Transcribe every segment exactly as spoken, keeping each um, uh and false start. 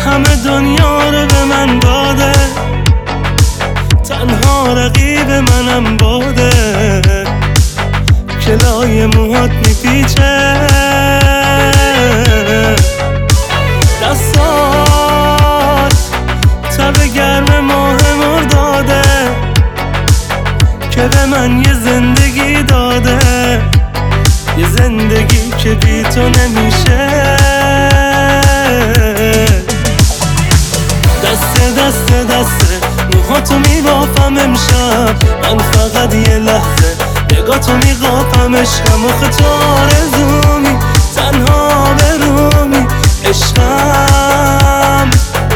همه دنیا رو به من داده، تنها رقیب منم باده. کلای موهات میپیچه، دستات تب گرم ماه مرداده که به من یه زندگی داده، یه زندگی که بی تو نمیشه. دسته دسته دسته موهاتو میبافم امشب، من فقط یه لحظه نگاهتو میقاپم. عشقم آخه تو آرزومی، تنها برومی عشقم.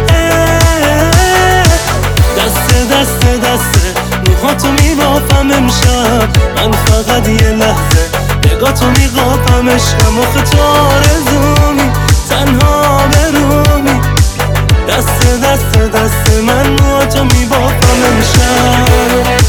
دسته دسته دسته موهاتو میبافم امشب، من فقط یه لحظه نگاهتو میقاپم. عشقم آخه تو آرزومی، تنها برومی. دسته دسته دسته من موهاتو میبافم امشب.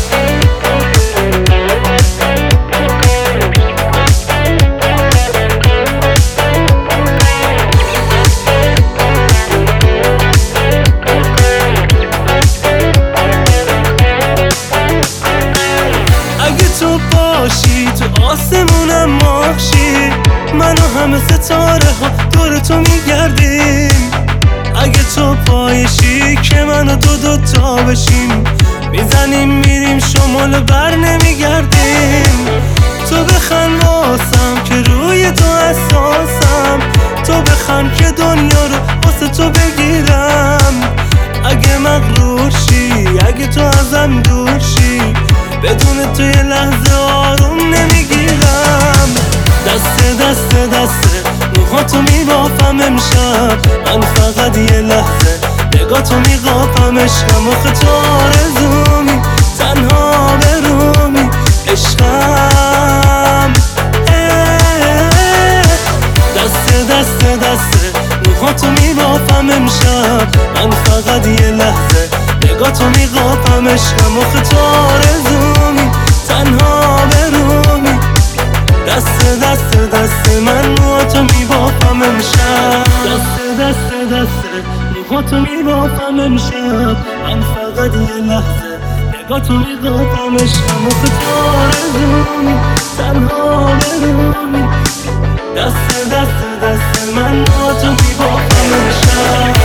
تو باشی تو آسمونم ماهشی، من و همه ستاره ها دور تو میگردیم. اگه تو پایشی که من و دو دوتا بشیم، میزنیم میریم شمال بر نمیگردیم. تو بخند واسم که روی تو اساسم، تو بخند که دنیا رو واسه تو بگیرم. اگه مغرور شی، اگه تو ازم دور شی، بدون تو یه لحظه آروم نمیگیرم. دسته دسته دسته موهاتو میبافم امشب، من فقط یه لحظه نگاهتو میقاپم. عشقم آخه تو آرزومی، تنها برومی عشقم. دسته دسته دسته موهاتو میبافم امشب، من فقط یه لحظه نگاهتو میقاپم. عشقم آخه تو آرزومی، تنها برومی. دسته دسته دسته من موهاتو میبافم امشب، دسته دسته دسته موهاتو میبافم امشب، من فقط یه لحظه نگاهتو میقاپم. عشقم آخه تو آرزومی، تنها برومی. دسته دسته دسته من موهاتو میبافم امشب.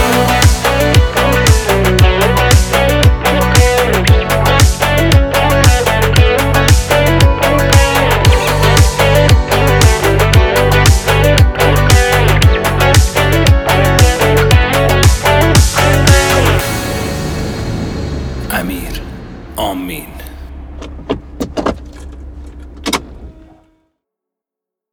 امیر آمین.